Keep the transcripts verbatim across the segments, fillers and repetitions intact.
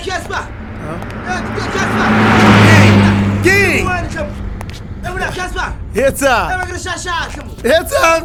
Casper. King! Heta! Heta!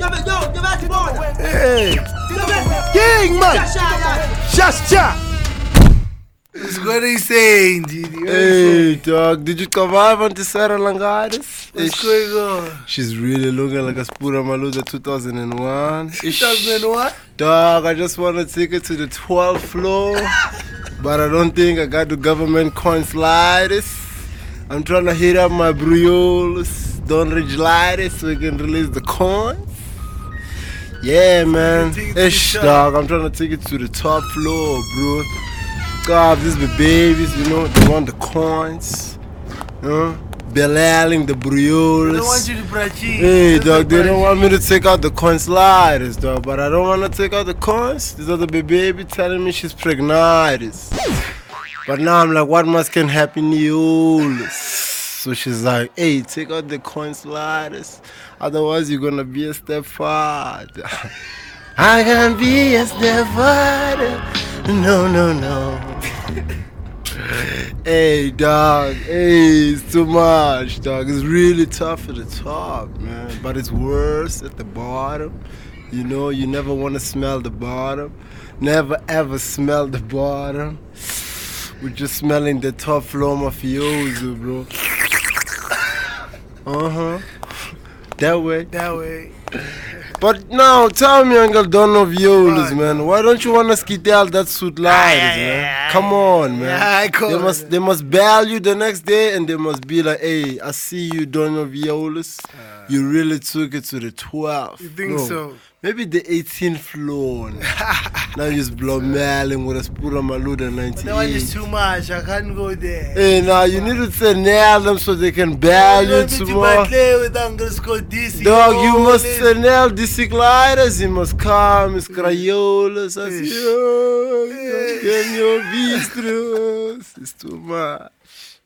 Hey! King, man! Shasha! That's what he's saying, G D. Hey, dog, did you survive on the Sarah Langaris? What's going on? She's really looking like a Spura Maluda two thousand one. two thousand one? Dog, I just want to take her to the twelfth floor, but I don't think I got the government coins lighters. I'm trying to hit up my Brioles, Don Ridge lighters, so we can release the coins. Yeah, man. Ish, dog, I'm trying to take it to the top floor, bro. God, these be babies, you know, they want the coins, you know, belaling the Brioles. They don't want you to brachi. Hey, dog, they don't want me to take out the coin sliders, dog, but I don't want to take out the coins. This other baby telling me she's pregnant. But now I'm like, what must can happen to you? So she's like, hey, take out the coin sliders, otherwise you're gonna be a stepfather. I can be a stepfather. No, no, no. Hey, dog. Hey, it's too much, dog. It's really tough at the top, man. But it's worse at the bottom. You know, you never want to smell the bottom. Never ever smell the bottom. We're just smelling the top floor mafioso, bro. Uh-huh. That way. That way. But now, tell me, Uncle Dono Violas, man. Why don't you want to skitel that suit lights, yeah, man? yeah, Come on, man. yeah, I call they it. must, they must bail you the next day, and they must be like, "Hey, I see you, Dono Violas. Uh, you really took it to the twelfth." You think no, so? Maybe the eighteenth floor. Now you just blow mailing with a Spura Maluda ninety-eight. That one is too much. I can't go there. Hey, now you need to say nail them so they can bail you tomorrow. With Uncle Scott D C. Dog, you must nail the sick lighters, you must come, Miss Crayolas. I see, oh, your bistros. It's too much.